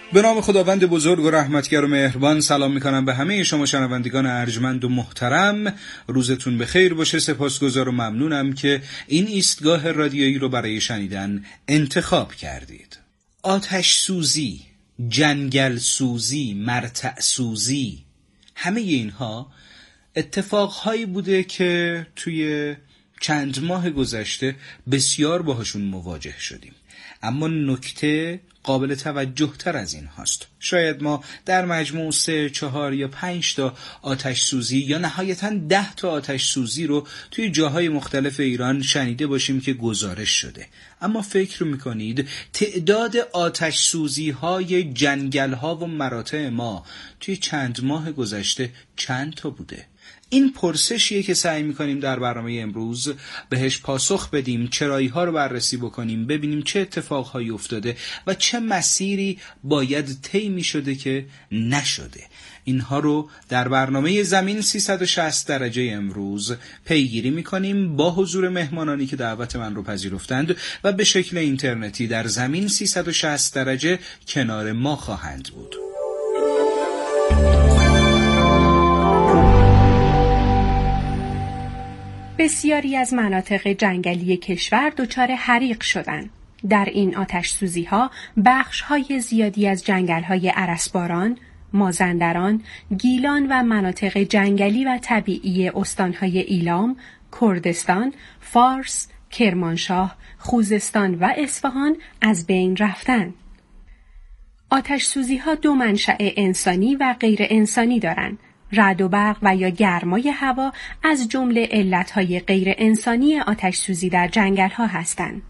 به نام خداوند بزرگ و رحمتگر و مهربان سلام میکنم به همه شما شنوندگان ارجمند و محترم. روزتون بخیر باشه. سپاسگزار و ممنونم که این ایستگاه رادیویی رو برای شنیدن انتخاب کردید. آتش سوزی، جنگل سوزی، مرتع سوزی، همه اینها اتفاقهایی بوده که توی چند ماه گذشته بسیار باهاشون مواجه شدیم. اما نکته قابل توجه تر از این هاست. شاید ما در مجموع 3، 4 یا 5 تا آتش سوزی یا نهایتاً 10 تا آتش سوزی رو توی جاهای مختلف ایران شنیده باشیم که گزارش شده. اما فکر میکنید تعداد آتش سوزی های جنگل ها و مراتع ما توی چند ماه گذشته چند تا بوده؟ این پرسشیه که سعی میکنیم در برنامه امروز بهش پاسخ بدیم، چرایی ها رو بررسی بکنیم، ببینیم چه اتفاقهایی افتاده و چه مسیری باید طی میشده که نشده. اینها رو در برنامه زمین 360 درجه امروز پیگیری میکنیم با حضور مهمانانی که دعوت من رو پذیرفتند و به شکل اینترنتی در زمین 360 درجه کنار ما خواهند بود. بسیاری از مناطق جنگلی کشور دچار حریق شدند. در این آتش سوزی ها بخش های زیادی از جنگل های ارسباران، مازندران، گیلان و مناطق جنگلی و طبیعی استانهای ایلام، کردستان، فارس، کرمانشاه، خوزستان و اصفهان از بین رفتند. آتش سوزی ها 2 منشأ انسانی و غیر انسانی دارند. رعد و برق و یا گرمای هوا از جمله علتهای غیر انسانی آتش سوزی در جنگل ها هستند.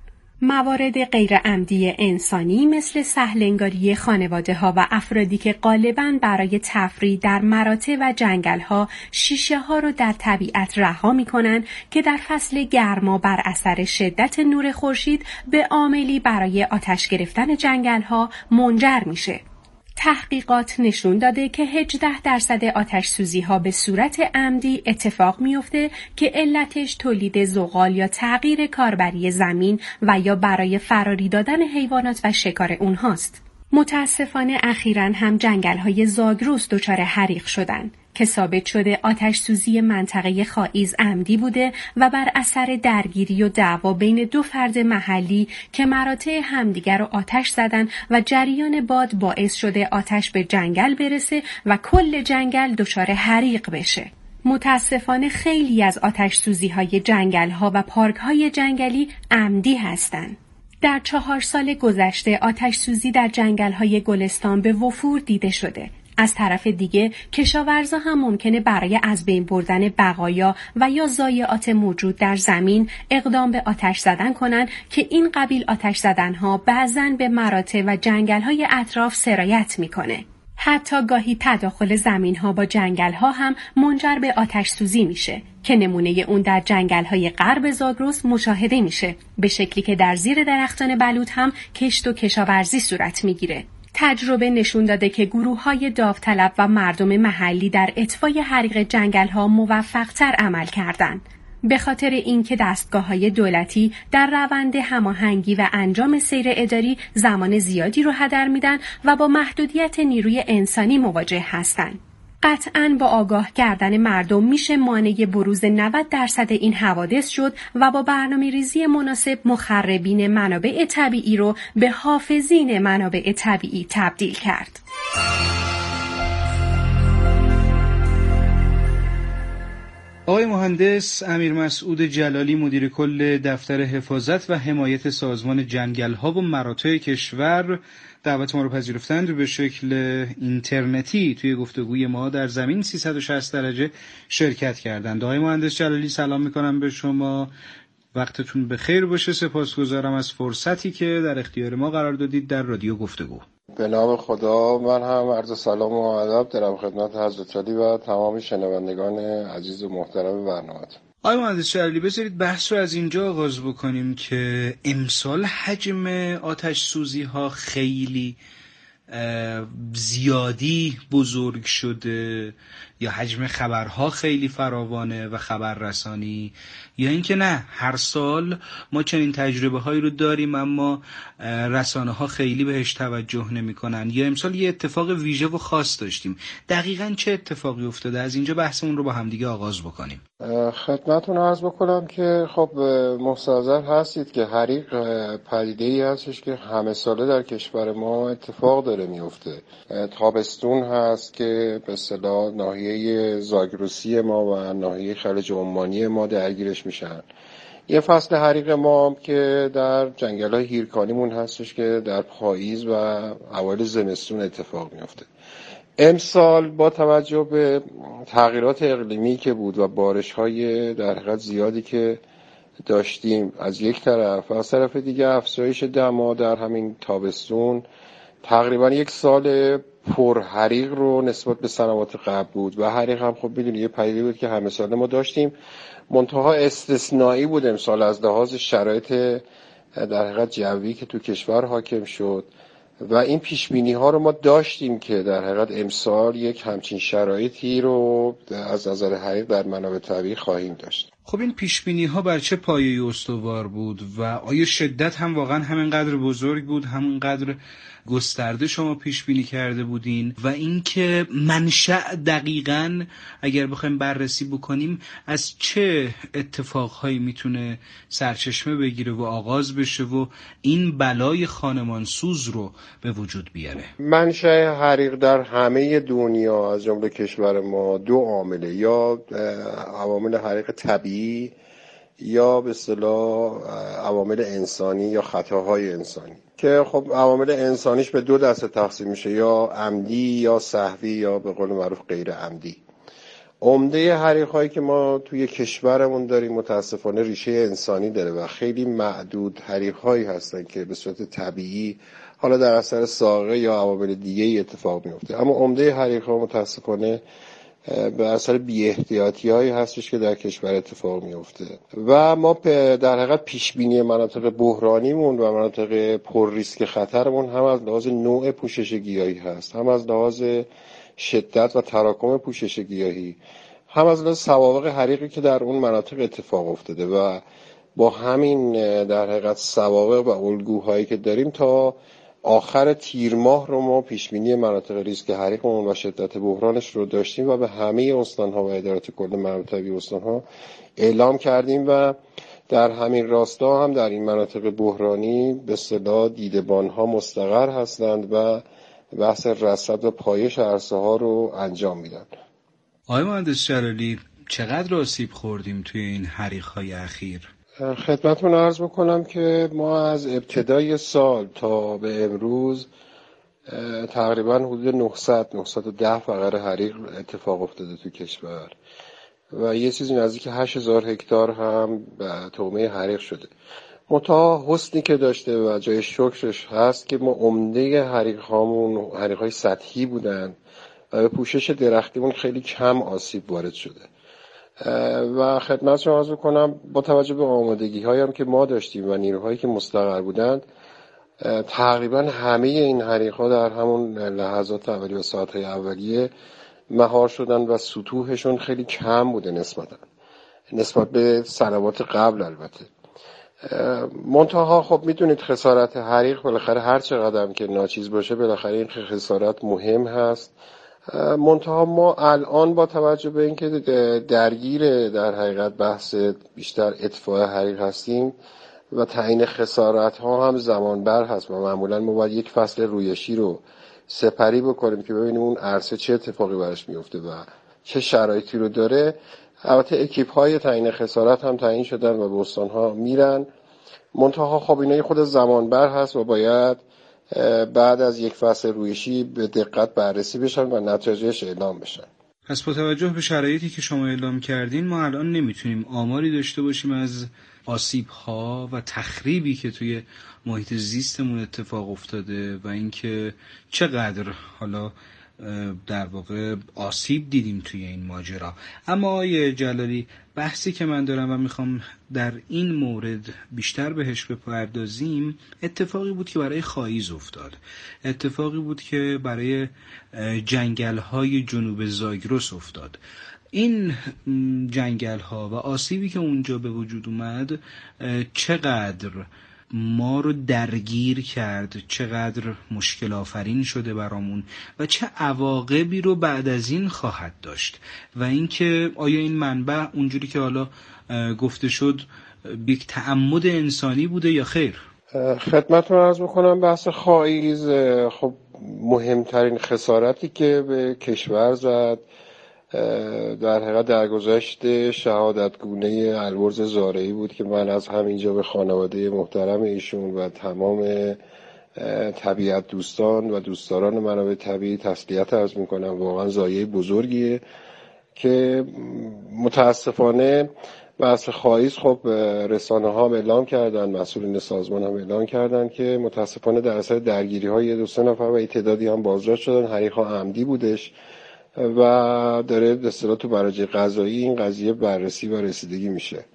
موارد غیر عمدی انسانی مثل سهلنگاری خانواده ها و افرادی که غالباً برای تفریح در مراتع و جنگل ها شیشه ها رو در طبیعت رها می کنند که در فصل گرما بر اثر شدت نور خورشید به عاملی برای آتش گرفتن جنگل ها منجر میشه. تحقیقات نشون داده که 18% آتش سوزی ها به صورت عمدی اتفاق میفته که علتش تولید زغال یا تغییر کاربری زمین و یا برای فراری دادن حیوانات و شکار اونهاست. متاسفانه اخیراً هم جنگل های زاگرس دچار حریق شدن که ثابت شده آتش سوزی منطقه خائیز عمدی بوده و بر اثر درگیری و دعوا بین 2 فرد محلی که مراتع همدیگر رو آتش زدن و جریان باد باعث شده آتش به جنگل برسه و کل جنگل دچار حریق بشه. متاسفانه خیلی از آتش سوزی های جنگل ها و پارک های جنگلی عمدی هستند. در 4 سال گذشته آتش سوزی در جنگل های گلستان به وفور دیده شده. از طرف دیگه کشاورزا هم ممکنه برای از بین بردن بقایا و یا ضایعات موجود در زمین اقدام به آتش زدن کنن که این قبیل آتش زدنها بعضاً به مراتع و جنگل‌های اطراف سرایت میکنه. حتی گاهی تداخل زمین‌ها با جنگل‌ها هم منجر به آتش سوزی میشه که نمونه اون در جنگل‌های غرب زاگرس مشاهده میشه، به شکلی که در زیر درختان بلوط هم کشت و کشاورزی صورت میگیره. تجربه نشون داده که گروه‌های داوطلب و مردم محلی در اطفای حریق جنگل‌ها موفق‌تر عمل کردند. به خاطر اینکه دستگاه‌های دولتی در روند هماهنگی و انجام سیر اداری زمان زیادی رو هدر میدن و با محدودیت نیروی انسانی مواجه هستند. قطعاً با آگاه کردن مردم میشه مانع بروز 90% این حوادث شد و با برنامه‌ریزی مناسب مخربین منابع طبیعی رو به حافظین منابع طبیعی تبدیل کرد. آقای مهندس امیر مسعود جلالی، مدیر کل دفتر حفاظت و حمایت سازمان جنگل‌ها و مراتع کشور، دعوت ما رو پذیرفتند و به شکل اینترنتی توی گفتگوی ما در زمین 360 درجه شرکت کردند. آقای مهندس جلالی سلام میکنم به شما، وقتتون بخیر باشه. سپاسگزارم از فرصتی که در اختیار ما قرار دادید در رادیو گفتگو. به نام خدا، من هم عرض سلام و ادب دارم خدمت حضرت علی و تمام شنوندگان عزیز و محترم برنامه‌تون. آقای مهندس جلالی بذارید بحث رو از اینجا آغاز بکنیم که امسال حجم آتش سوزی ها خیلی زیادی بزرگ شده یا حجم خبرها خیلی فراوانه و خبررسانی، یا اینکه نه هر سال ما چنین تجربه هایی رو داریم اما رسانه ها خیلی بهش توجه نمی کنن، یا امسال یه اتفاق ویژه و خاص داشتیم. دقیقاً چه اتفاقی افتاده؟ از اینجا بحثمون رو با همدیگه آغاز بکنیم. خدمتتون عرض بکنم که خب مستحضر هستید که حریق پدیده‌ای هستش که همه ساله در کشور ما اتفاق داره میفته. تابستون هست که به اصطلاح ناحیه زاگرسی ما و ناحیه خلیج عمانی ما درگیرش میشن. یه فصل حریق ما هم که در جنگل‌های هیرکانیمون هستش که در پاییز و اوایل زمستون اتفاق میفته. امسال با توجه به تغییرات اقلیمی که بود و بارش‌های در حقیقت زیادی که داشتیم از یک طرف و از طرف دیگه افزایش دما در همین تابستون، تقریبا یک سال پر حریق رو نسبت به سنوات قبل بود و حریق هم خب میدونی یه پدیده بود که همه ساله ما داشتیم، منتها استثنایی بود امسال از لحاظ شرایط در حقیقت جوی که تو کشور حاکم شد و این پیشبینی ها رو ما داشتیم که در حقیقت امسال یک همچین شرایطی رو از نظر حریق در منابع طبیعی خواهیم داشت. خب این پیشبینی ها بر چه پایه‌ای استوار بود و آیا شدت هم واقعا همینقدر بزرگ بود، همینقدر گسترده شما پیش بینی کرده بودین؟ و اینکه منشأ دقیقاً اگر بخوایم بررسی بکنیم از چه اتفاقهایی میتونه سرچشمه بگیره و آغاز بشه و این بلای خانمانسوز رو به وجود بیاره؟ منشأ حریق در همه دنیا از جمله کشور ما دو عامله، یا عوامل حریق طبیعی یا به اصطلاح عوامل انسانی یا خطاهای انسانی، که خب عوامل انسانیش به دو دسته تقسیم میشه، یا عمدی یا سهوی یا به قول معروف غیر عمدی. عمده حریق‌هایی که ما توی کشورمون داریم متاسفانه ریشه انسانی داره و خیلی معدود حریق‌هایی هستن که به صورت طبیعی حالا در اثر ساقه یا عوامل دیگه‌ای اتفاق میفته، اما عمده حریق‌ها متاسفانه به اثر بی‌احتیاطی‌هایی هستش که در کشور اتفاق میفته و ما در حقیقت پیشبینی مناطق بحرانیمون و مناطق پر ریسک خطرمون هم از لحاظ نوع پوشش گیاهی هست، هم از لحاظ شدت و تراکم پوشش گیاهی، هم از لحاظ سوابق حریقی که در اون مناطق اتفاق افتاده و با همین در حقیقت سوابق و الگوهایی که داریم تا آخر تیر ماه رو ما پیشبینی مناطق ریسک حریقمون و شدت بحرانش رو داشتیم و به همه استان‌ها و ادارات کل منابع طبیعی استان‌ها اعلام کردیم و در همین راستا هم در این مناطق بحرانی به اصطلاح دیدبان‌ها مستقر هستند و بحث رصد و پایش عرصه‌ها رو انجام میدن. آقای مهندس جلالی، چقدر آسیب خوردیم توی این حریق‌های اخیر؟ خدمتتون عرض بکنم که ما از ابتدای سال تا به امروز تقریبا حدود 910 فقره حریق اتفاق افتاده تو کشور و یه چیزی نزدیک 8000 هکتار هم به تومه حریق شده. منتها حسنی که داشته و جای شکرش هست که ما عمده حریق‌هامون حریق‌های سطحی بودن و به پوشش درختیمون خیلی کم آسیب وارد شده و خدمت شما عرض کنم با توجه به آمادگی‌هایی هم که ما داشتیم و نیروهایی که مستقر بودند، تقریبا همه این حریق‌ها در همون لحظات اولیه و ساعت‌های اولیه مهار شدن و سطوحشون خیلی کم بوده نسبت به سنوات قبل. البته منتها خب میدونید خسارت حریق بالاخره هر چقدر که ناچیز باشه بالاخره این خسارت مهم هست. منتها ما الان با توجه به اینکه درگیر در حقیقت بحث بیشتر اطفاء حریق هستیم و تعیین خسارت ها هم زمان بر هست و معمولا ما باید یک فصل رویشی رو سپری بکنیم که ببینیم اون عرصه چه اتفاقی براش میفته و چه شرایطی رو داره. البته اکیپ های تعیین خسارت هم تعیین شدن و به استان ها میرن، منتها خب اینا خود زمان بر هست و باید بعد از یک فصل رویشی به دقت بررسی بشن و نتایجش اعلام بشن. پس با توجه به شرایطی که شما اعلام کردین ما الان نمیتونیم آماری داشته باشیم از آسیب‌ها و تخریبی که توی محیط زیستمون اتفاق افتاده و اینکه چقدر حالا در واقع آسیب دیدیم توی این ماجرا. اما آقای جلالی، بحثی که من دارم و میخوام در این مورد بیشتر بهش بپردازیم، اتفاقی بود که برای خاییز افتاد، اتفاقی بود که برای جنگل‌های جنوب زاگرس افتاد. این جنگل‌ها و آسیبی که اونجا به وجود اومد چقدر ما رو درگیر کرد، چقدر مشکل آفرین شده برامون و چه عواقبی رو بعد از این خواهد داشت و اینکه آیا این منبع اونجوری که حالا گفته شد یک تعمد انسانی بوده یا خیر؟ خدمتتون عرض میکنم بحث خاییز خب مهمترین خسارتی که به کشور زد در حقیقت درگذشت شهادتگونه البرز زارعی بود که من از همینجا به خانواده محترم ایشون و تمام طبیعت دوستان و دوستداران منابع طبیعی تسلیت عرض میکنم. واقعا ضایعه بزرگیه که متاسفانه بحث خاییز خب رسانه ها هم اعلام کردن، مسئولین سازمان هم اعلام کردن که متاسفانه در اثر درگیری های 2-3 نفر و تعدادی هم بازداشت شدن. حریق ها عمدی بودش و داره به اصطلاح تو مراجع قضایی این قضیه بررسی و رسیدگی میشه.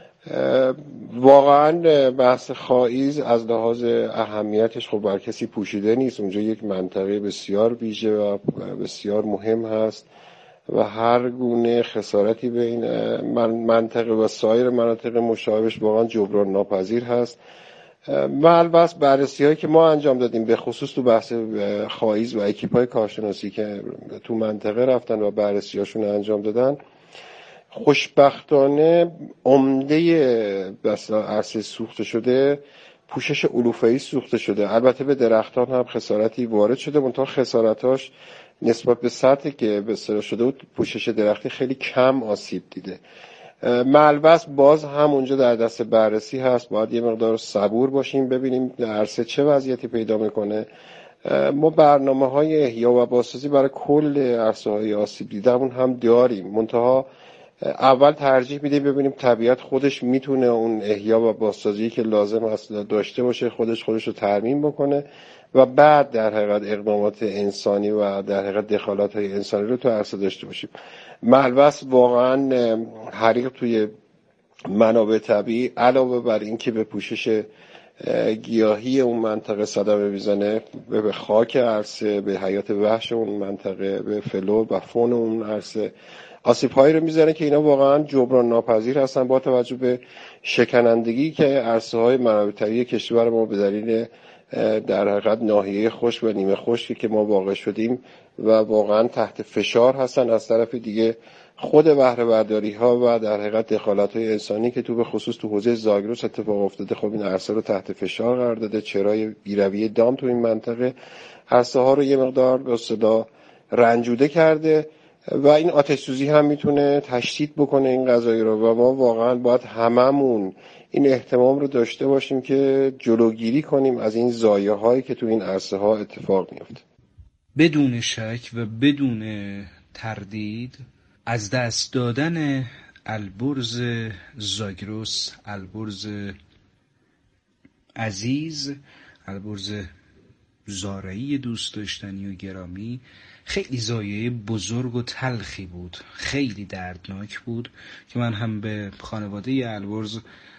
واقعا بحث خاییز از لحاظ اهمیتش خب بر کسی پوشیده نیست. اونجا یک منطقه بسیار ویژه و بسیار مهم هست و هر گونه خسارتی به این منطقه و سایر مناطق مشابهش واقعا جبران ناپذیر هست. البته بررسی هایی که ما انجام دادیم به خصوص تو بحث خاییز و اکیپای کارشناسی که تو منطقه رفتن و بررسی هاشون انجام دادن، خوشبختانه عمده عرصه سوخته شده پوشش علوفه‌ای سوخته شده. البته به درختان هم خسارتی وارد شده، منتها خسارتاش نسبت به سطحی که به اصطلاح شده بود پوشش درختی خیلی کم آسیب دیده. ملبس باز هم اونجا در دست بررسی هست، باید یه مقدار صبور باشیم ببینیم عرصه چه وضعیتی پیدا میکنه. ما برنامه‌های احیا و بازسازی برای کل عرصه‌های آسیب دیده‌مون هم داریم، منتها اول ترجیح میدیم ببینیم طبیعت خودش میتونه اون احیا و بازسازی که لازم هست داشته باشه، خودش رو ترمیم بکنه و بعد در حقیقت اقدامات انسانی و در حقیقت دخالت‌های انسانی رو تو عرصه داشته باشیم. ملبس واقعا حریق توی منابع طبیعی علاوه بر این که به پوشش گیاهی اون منطقه صدمه میزنه، به خاک عرصه، به حیات وحش اون منطقه، به فلور و فون اون عرصه آسیب‌هایی رو میزنه که اینا واقعا جبران ناپذیر هستن با توجه به شکنندگی که عرصه‌های منابع طبیعی کشور ما به دلیل در حقیقت ناحیه خشک و نیمه خشکی که ما واقع شدیم و واقعا تحت فشار هستن. از طرف دیگه خود بهره برداری ها و در حقیقت دخالت های انسانی که تو به خصوص تو حوزه زاگرس اتفاق افتاده خب این عرصه رو تحت فشار قرار داده. چرای بیرویه دام تو این منطقه عرصه ها رو یه مقدار به اصطلاح رنجوده کرده و این آتش سوزی هم میتونه تشدید بکنه این قضایی رو و ما واقعا باید هممون این اهتمام رو داشته باشیم که جلوگیری کنیم از این ضایعه هایی که تو این عرصه ها اتفاق میفته. بدون شک و بدون تردید از دست دادن البرز زاگرس، البرز عزیز، البرز زارعی دوست داشتنی و گرامی، خیلی ضایعه بزرگ و تلخی بود، خیلی دردناک بود که من هم به خانواده البرز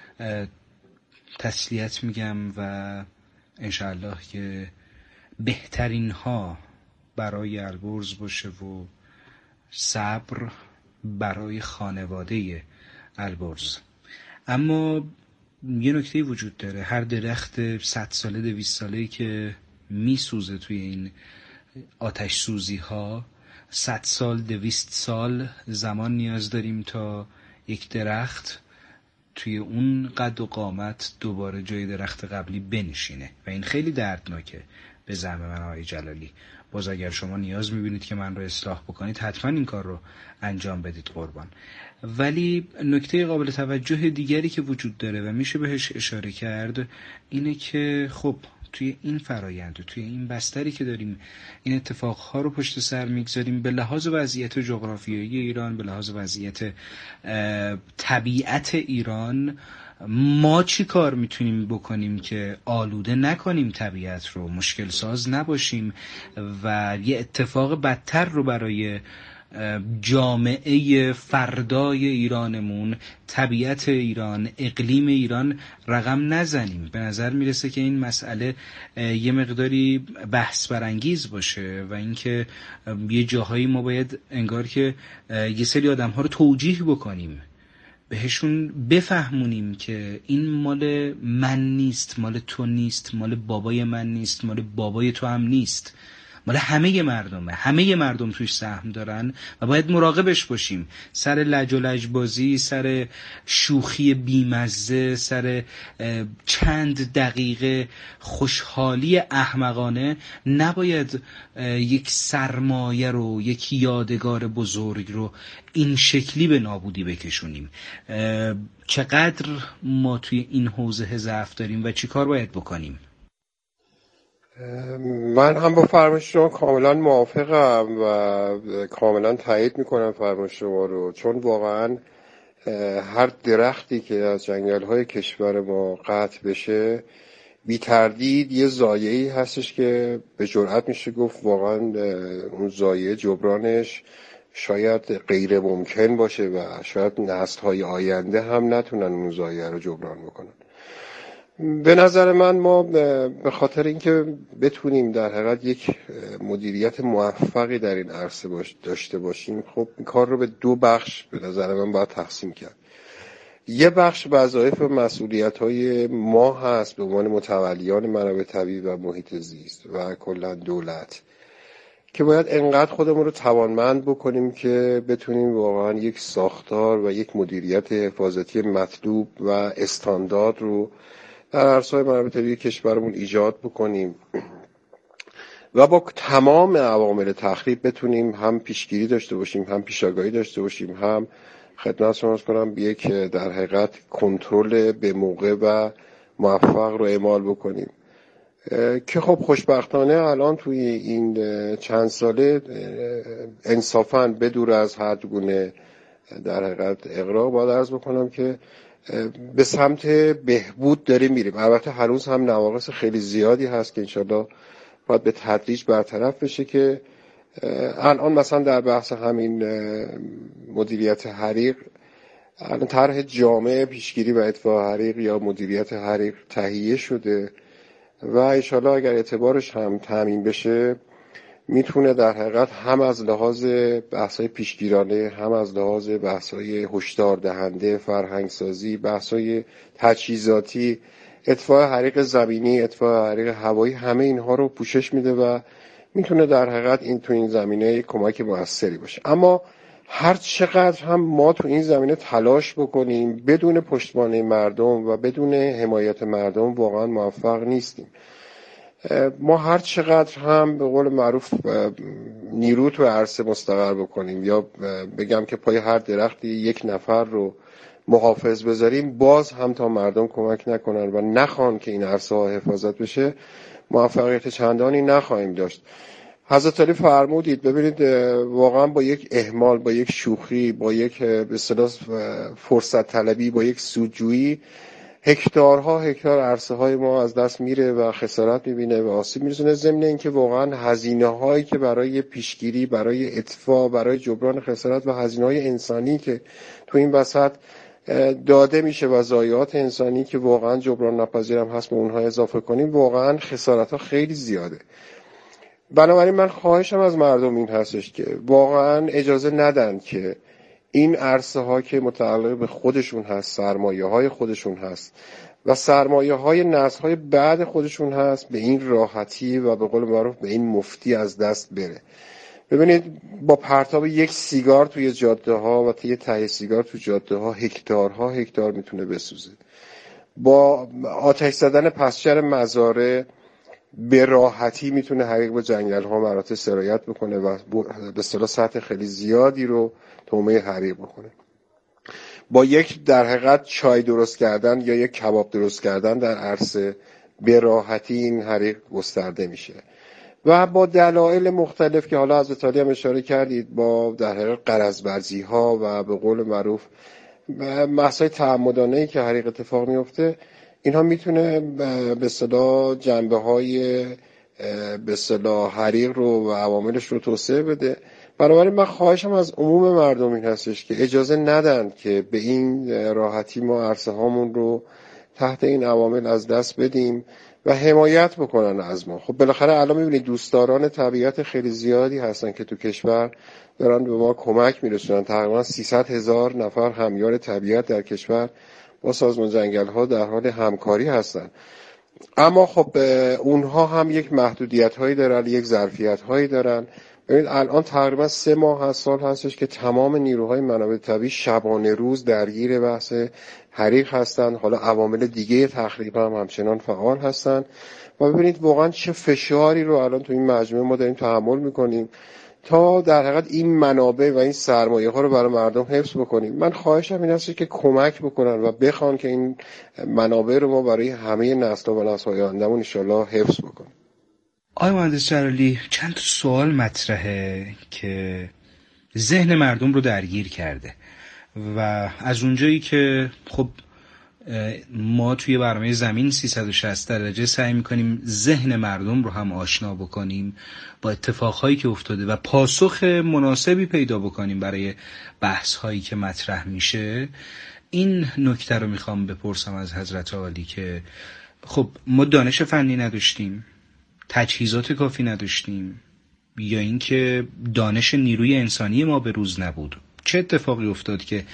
تسلیت میگم و انشاءالله که بهترین ها برای البرز باشه و صبر برای خانواده البرز. اما یه نکته وجود داره، هر درخت 100 ساله 200 ساله‌ای که میسوزه توی این آتش سوزی ها 100 سال 200 سال زمان نیاز داریم تا یک درخت توی اون قد و قامت دوباره جای درخت قبلی بنشینه و این خیلی دردناکه به زعم من آقای جلالی. باز اگر شما نیاز میبینید که من رو اصلاح بکنید حتما این کار رو انجام بدید قربان. ولی نکته قابل توجه دیگری که وجود داره و میشه بهش اشاره کرد اینه که خب توی این فرایند و توی این بستری که داریم این اتفاقها رو پشت سر میگذاریم، به لحاظ وضعیت جغرافیایی ایران، به لحاظ وضعیت طبیعت ایران، ما چی کار میتونیم بکنیم که آلوده نکنیم طبیعت رو، مشکل ساز نباشیم و یه اتفاق بدتر رو برای جامعه فردای ایرانمون، طبیعت ایران، اقلیم ایران رقم نزنیم. به نظر میرسه که این مسئله یه مقداری بحث برانگیز باشه و اینکه یه جاهایی ما باید انگار که یه سری آدم‌ها رو توجیه بکنیم، بهشون بفهمونیم که این مال من نیست، مال تو نیست، مال بابای من نیست، مال بابای تو هم نیست، مال همه مردمه، همه مردم توش سهم دارن و باید مراقبش باشیم. سر لج و لجبازی، سر شوخی بیمزه، سر چند دقیقه خوشحالی احمقانه نباید یک سرمایه رو، یک یادگار بزرگ رو این شکلی به نابودی بکشونیم. چقدر ما توی این حوزه ضعف داریم و چی کار باید بکنیم؟ من هم با فرمایش شما کاملا موافقم و کاملا تایید میکنم فرمایش شما رو، چون واقعا هر درختی که از جنگل‌های کشور ما قطع بشه بی تردید یه ضایعه‌ای هستش که به جرئت میشه گفت واقعا اون ضایعه جبرانش شاید غیر ممکن باشه و شاید نسل‌های آینده هم نتونن اون ضایعه رو جبران بکنن. به نظر من ما به خاطر اینکه بتونیم در حقیقت یک مدیریت موفقی در این عرصه داشته باشیم، خب این کار رو به دو بخش به نظر من باید تقسیم کرد. یه بخش وظایف و مسئولیت‌های ما هست به عنوان متولیان منابع طبیعی و محیط زیست و کلا دولت، که باید انقدر خودمون رو توانمند بکنیم که بتونیم واقعا یک ساختار و یک مدیریت حفاظتی مطلوب و استاندارد رو در عرصه‌های منابع طبیعی کشورمون ایجاد بکنیم و با تمام عوامل تخریب بتونیم هم پیشگیری داشته باشیم، هم پیشاگاهی داشته باشیم، هم خدمت شما عرض کنم یک در حقیقت کنترل به موقع و موفق رو اعمال بکنیم که خب خوشبختانه الان توی این چند ساله انصافاً بدور از هر گونه در حقیقت اغراق باید عرض بکنم که به سمت بهبود داریم میریم. البته هنوز هم نواقص خیلی زیادی هست که انشالله باید به تدریج برطرف بشه، که الان مثلا در بحث همین مدیریت حریق الان طرح جامع پیشگیری و اطفاء حریق یا مدیریت حریق تهیه شده و انشالله اگر اعتبارش هم تامین بشه میتونه در حقیقت هم از لحاظ بحث‌های پیشگیرانه، هم از لحاظ بحث‌های هشدار دهنده، فرهنگسازی، بحث‌های تجهیزاتی، اطفاء حریق زمینی، اطفاء حریق هوایی، همه اینها رو پوشش میده و میتونه در حقیقت این تو این زمینه کمک موثری باشه. اما هر چقدر هم ما تو این زمینه تلاش بکنیم بدون پشتوانه مردم و بدون حمایت مردم واقعا موفق نیستیم. ما هر چقدر هم به قول معروف نیرو تو عرصه مستقر بکنیم یا بگم که پای هر درختی یک نفر رو محافظ بذاریم، باز هم تا مردم کمک نکنن و نخوان که این عرصه ها حفاظت بشه، موفقیت چندانی نخواهیم داشت. حضرت علی فرمودید ببینید واقعا با یک اهمال، با یک شوخی، با یک به اصطلاح فرصت طلبی، با یک سودجویی هکتارها هکتار عرصه های ما از دست میره و خسارت میبینه و آسیب میرسونه، ضمن اینکه واقعا هزینه هایی که برای پیشگیری، برای اطفاء، برای جبران خسارت و هزینه های انسانی که تو این وسط داده میشه و ضایعات انسانی که واقعا جبران ناپذیرم هست به اونها اضافه کنیم، واقعا خسارت ها خیلی زیاده. بنابراین من خواهشم از مردم این هستش که واقعا اجازه ندن که این عرصه ها که متعلق به خودشون هست، سرمایه های خودشون هست و سرمایه های نسل های بعد خودشون هست، به این راحتی و به قول معروف به این مفتی از دست بره. ببینید با پرتاب یک سیگار توی جاده ها و یه ته سیگار توی جاده ها هکتارها هکتار میتونه بسوزه. با آتش زدن پسچر مزارع به راحتی میتونه حریق به جنگل ها مراتع سرایت بکنه و به اصطلاح سطح خیلی زیادی رو تومه حریق بکنه. با یک در حقیقت چای درست کردن یا یک کباب درست کردن در عرصه به راحتی این حریق گسترده میشه و با دلایل مختلف که حالا از ایتالیا هم اشاره کردید، با در حقیقت غرض‌ورزی ها و به قول معروف مسائل تعمدانه‌ای که حریق اتفاق میفته، اینها میتونه به اصطلاح جنبه‌های به اصطلاح حریق رو و عواملش رو توسعه بده. بنابراین من خواهشم از عموم مردم این هستش که اجازه ندن که به این راحتی ما عرصه هامون رو تحت این عوامل از دست بدیم و حمایت بکنن از ما. خب بالاخره الان میبینید دوستداران طبیعت خیلی زیادی هستن که تو کشور دارن به ما کمک میرسونن. تقریبا 300,000 نفر همیار طبیعت در کشور با سازمان جنگل ها در حال همکاری هستن. اما خب اونها هم یک محدودیت هایی دارن، یک ظرفیت هایی دارن. ببینید الان تقریبا 3 ماه از سال هستش که تمام نیروهای منابع طبیعی شبانه روز درگیر بحث حریق هستن. حالا عوامل دیگه تخریب هم همچنان فعال هستن و ببینید واقعا چه فشاری رو الان تو این مجموعه ما داریم تحمل میکنیم تا در حقیقت این منابع و این سرمایه ها رو برای مردم حفظ بکنیم. من خواهشم این هست که کمک بکنن و بخوان که این منابع رو ما برای همه نسل‌ها و نسل‌های آینده‌مون ان شاءالله حفظ بکنیم. آقای مهندس جلالی، چند تا سوال مطرحه که ذهن مردم رو درگیر کرده و از اونجایی که خب ما توی برنامه زمین 360 درجه سعی میکنیم ذهن مردم رو هم آشنا بکنیم با اتفاقهایی که افتاده و پاسخ مناسبی پیدا بکنیم برای بحث‌هایی که مطرح میشه، این نکته رو میخوام بپرسم از حضرت عالی که خب ما دانش فنی نداشتیم، تجهیزات کافی نداشتیم، یا اینکه دانش نیروی انسانی ما به روز نبود. چه اتفاقی افتاد که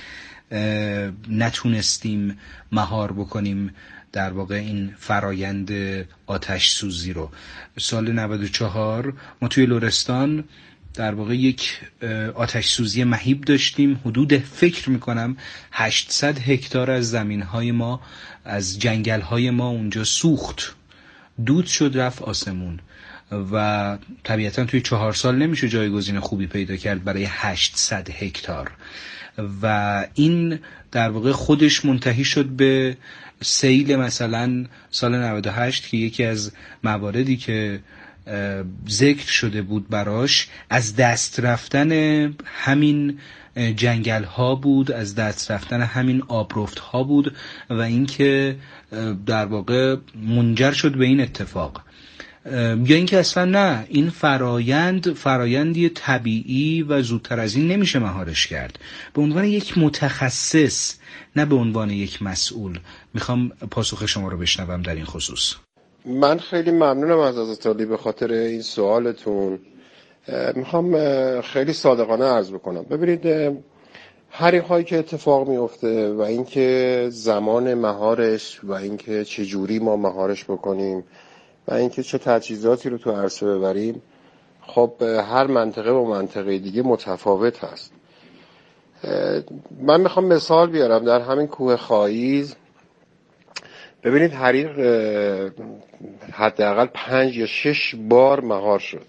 نتونستیم مهار بکنیم در واقع این فرایند آتش سوزی رو؟ سال 94 ما توی لرستان در واقع یک آتش سوزی مهیب داشتیم. حدود فکر میکنم 800 هکتار از زمینهای ما، از جنگلهای ما اونجا سوخت، دود شد، رفت آسمون و طبیعتا توی 4 سال نمیشه جایگزین خوبی پیدا کرد برای 800 هکتار و این در واقع خودش منتهی شد به سیل مثلا سال 98 که یکی از مواردی که ذکر شده بود براش از دست رفتن همین جنگل ها بود، از دست رفتن همین آبرفت ها بود و اینکه در واقع منجر شد به این اتفاق. یا اینکه اصلا نه، این فرایندی طبیعی و زودتر از این نمیشه مهارش کرد. به عنوان یک متخصص، نه به عنوان یک مسئول، میخوام پاسخ شما رو بشنوم در این خصوص. من خیلی ممنونم از حضرت عالی به خاطر این سوالتون. میخوام خیلی صادقانه عرض بکنم. ببینید حریق هایی که اتفاق میفته و اینکه زمان مهارش و اینکه چه جوری ما مهارش بکنیم و اینکه چه تجهیزاتی رو تو عرصه ببریم، خب هر منطقه و منطقه دیگه متفاوت هست. من میخوام مثال بیارم. در همین کوه خاییز ببینید حریق حداقل 5 یا 6 بار مهار شد،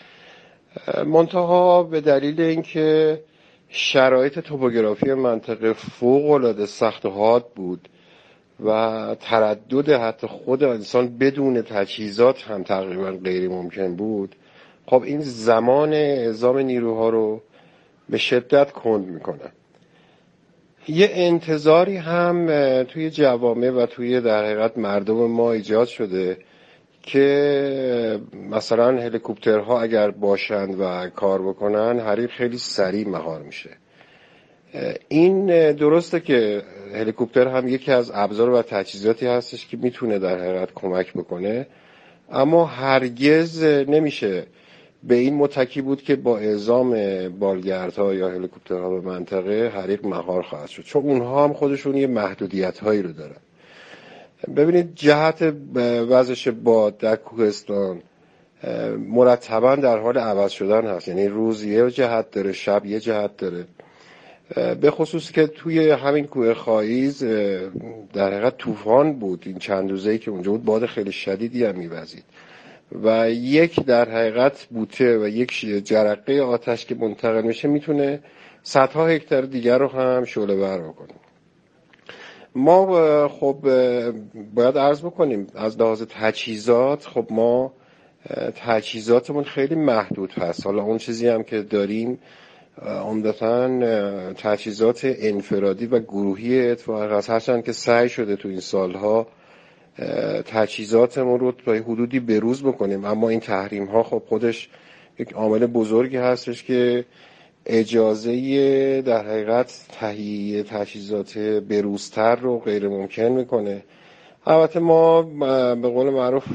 منتها به دلیل اینکه شرایط توپوگرافی منطقه فوق‌العاده سخت و حاد بود و تردد حتی خود انسان بدون تجهیزات هم تقریبا غیر ممکن بود، خب این زمان اعزام نیروها رو به شدت کند میکنه. یه انتظاری هم توی جوامع و توی در حقیقت مردم ما ایجاد شده که مثلا هلیکوپترها اگر باشند و کار بکنن حریق خیلی سریع مهار میشه. این درسته که هلیکوپتر هم یکی از ابزار و تجهیزاتی هستش که میتونه در حقیقت کمک بکنه، اما هرگز نمیشه به این متکی بود که با اعزام بالگردها یا هلیکوپترها به منطقه حریق مهار خواهد شد، چون اونها هم خودشون یه محدودیت هایی رو دارن. ببینید جهت وزش باد در کوهستان مرتبا در حال عوض شدن هست، یعنی روز یه جهت داره، شب یه جهت داره. به خصوص که توی همین کوه خاییز در حقیقت طوفان بود، این چند روزه‌ای که اونجا بود باد خیلی شدیدی هم می‌وزید و یک در حقیقت بوته و یک جرقه آتش که منتقل میشه میتونه صدها هکتار دیگر رو هم شعله‌ور بکنه. ما خب باید عرض بکنیم از لحاظ تجهیزات، خب ما تجهیزاتمون خیلی محدود هست. حالا اون چیزی هم که داریم عمدتاً تجهیزات انفرادی و گروهی اتفاقا هست، هرچند که سعی شده تو این سالها تجهیزاتمون رو تا حدودی بروز بکنیم، اما این تحریم ها خب خودش یک عامل بزرگی هستش که اجازه در حقیقت تهیه تجهیزات بروزتر رو غیر ممکن میکنه. البته ما به قول معروف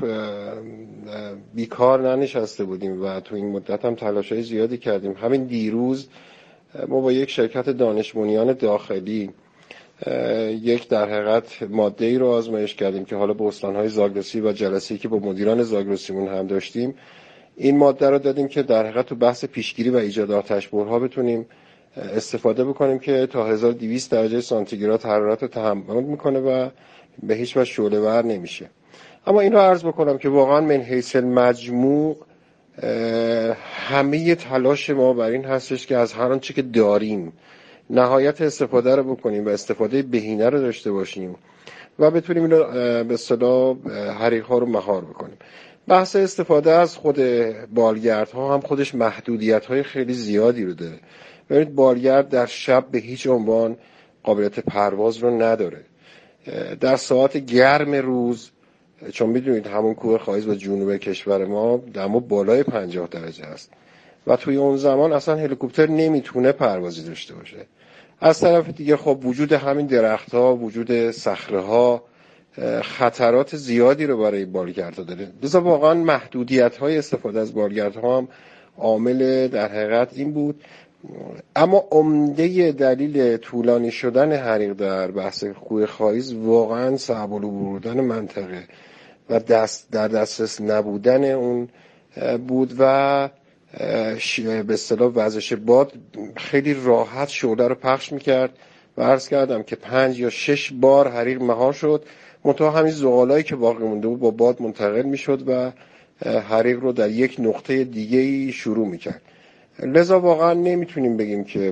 بیکار ننشسته بودیم و تو این مدت هم تلاش‌های زیادی کردیم. همین دیروز ما با یک شرکت دانش بنیان داخلی یک در حقیقت ماده‌ای رو آزمایش کردیم که حالا به استان‌های زاگرسی و جلسه‌ای که با مدیران زاگرسیمون هم داشتیم این ماده رو دادیم که در حقیقت تو بحث پیشگیری و ایجاد آتش‌برها بتونیم استفاده بکنیم که تا 1200 درجه سانتیگراد حرارت رو تحمل میکنه و به هیچ وجه شعله‌ور نمیشه. اما این رو عرض بکنم که واقعا من حیث المجموع همه تلاش ما بر این هستش که از هر آنچه که داریم نهایت استفاده رو بکنیم و استفاده بهینه رو داشته باشیم و بتونیم این رو به اصطلاح حریق‌ها رو مهار بکنیم. بحث استفاده از خود بالگردها هم خودش محدودیت‌های خیلی زیادی رو داره. ببینید بالگرد در شب به هیچ عنوان قابلیت پرواز رو نداره. در ساعت گرم روز، چون میدونید همون کوه خایز و جنوب کشور ما دما بالای 50 درجه است و توی اون زمان اصلا هلیکوپتر نمیتونه پروازی داشته باشه. از طرف دیگه خب وجود همین درخت‌ها، وجود صخره‌ها خطرات زیادی رو برای بالگردها داره. لذا واقعا محدودیت‌های استفاده از بالگردها هم عامل در حقیقت این بود. اما عمده دلیل طولانی شدن حریق در بحث کوه خایز واقعا صعب العبور بودن منطقه و در دسترس نبودن اون بود و به اصطلاح وزش باد خیلی راحت شعله رو پخش میکرد و عرض کردم که 5 یا 6 بار حریق مهار شد، منتها همین زغالایی که باقی مونده بود با باد منتقل میشد و حریق رو در یک نقطه دیگه‌ای شروع میکرد. لذا واقعا نمیتونیم بگیم که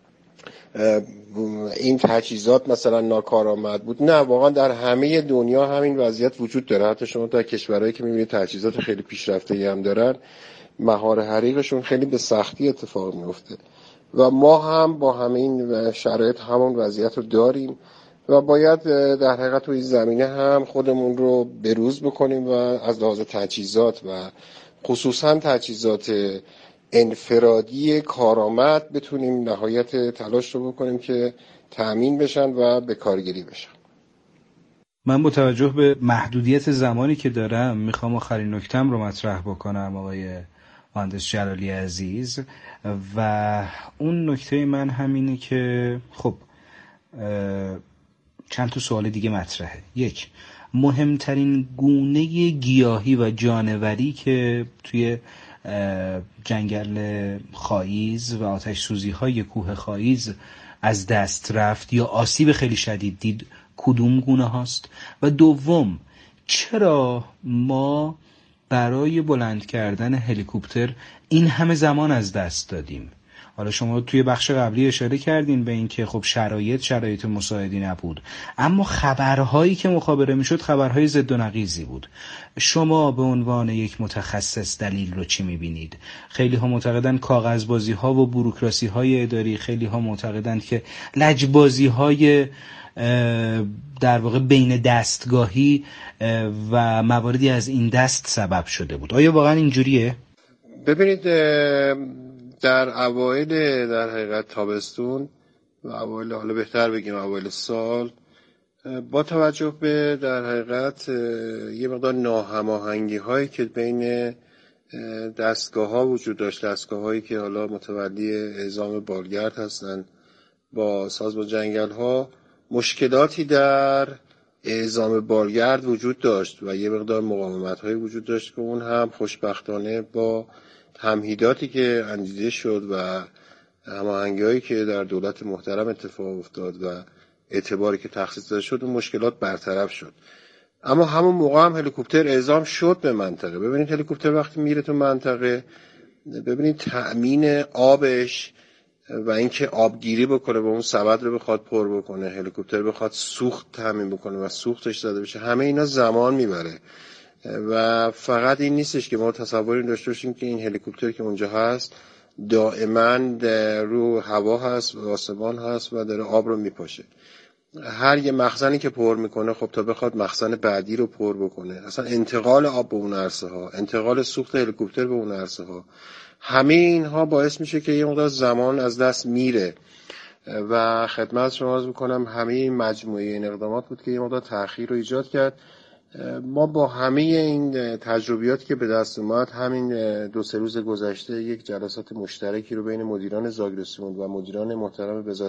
این تجهیزات مثلا ناکارآمد بود. نه، واقعا در همه دنیا همین وضعیت وجود داره. حتی شما در کشورهایی که میبینید تجهیزات خیلی پیشرفته‌ای هم دارن، مهار حریقشون خیلی به سختی اتفاق میفته و ما هم با همه این شرایط همون وضعیت رو داریم و باید در حقیقت توی زمینه هم خودمون رو بروز بکنیم و از لحاظ تجهیزات و خصوصا تجهیزات انفرادی کارآمد بتونیم نهایت تلاش رو بکنیم که تأمین بشن و به کارگیری بشن. من با توجه به محدودیت زمانی که دارم میخوام آخرین نکتم رو مطرح بکنم آقای مهندس جلالی عزیز، و اون نکته من همینه که خب چند تا سوال دیگه مطرحه. یک، مهمترین گونه گیاهی و جانوری که توی جنگل خایز و آتش سوزی های کوه خایز از دست رفت یا آسیب خیلی شدید دید کدوم گونه هاست؟ و دوم، چرا ما برای بلند کردن هلیکوپتر این همه زمان از دست دادیم؟ حالا شما توی بخش قبلی اشاره کردین به این که خب شرایط مساعدی نبود، اما خبرهایی که مخابره میشد خبرهای ضد و نقیضی بود. شما به عنوان یک متخصص دلیل رو چی میبینید؟ خیلی ها معتقدن کاغذبازی ها و بوروکراسی های اداری، خیلی ها معتقدن که لجبازی های در واقع بین دستگاهی و مواردی از این دست سبب شده بود. آیا واقعا اینجوریه؟ ببینید، در اوایل در حقیقت تابستون و اوایل، حالا بهتر بگیم اوایل سال، با توجه به در حقیقت یه مقدار ناهماهنگی هایی که بین دستگاه ها وجود داشت، دستگاه هایی که حالا متولی اعزام بالگرد هستن با سازمان جنگل ها، مشکلاتی در اعزام بالگرد وجود داشت و یه مقدار مقاومت هایی وجود داشت که اون هم خوشبختانه با تمهیداتی که اندیشه شد و هماهنگی‌هایی که در دولت محترم اتفاق افتاد و اعتباری که تخصیص داده شد، اون مشکلات برطرف شد. اما همون موقع هم هلیکوپتر اعزام شد به منطقه. ببینید هلیکوپتر وقتی میره تو منطقه، ببینید تأمین آبش و اینکه آبگیری بکنه و اون سبد رو بخواد پر بکنه، هلیکوپتر بخواد سوخت تامین بکنه و سوختش داده بشه، همه اینا زمان میبره. و فقط این نیستش که ما تصوری داشته باشیم که این هلیکوپتر که اونجا هست دائما رو هوا هست و آسمان هست و داره آب رو میپاشه. هر یه مخزنی که پر میکنه خب تا بخواد مخزن بعدی رو پر بکنه، اصلا انتقال آب به اون عرصه ها، انتقال سوخت هلیکوپتر به اون عرصه ها، همه اینها باعث میشه که یه مقدار زمان از دست میره. و خدمت شما عرض میکنم همه این مجموعه این اقدامات بود که یه مقدار تأخیر رو ایجاد کرد. ما با همه این تجربیاتی که به دست اومد، همین 2-3 روز گذشته یک جلسات مشترکی رو بین مدیران زاگرسیون و مدیران محترم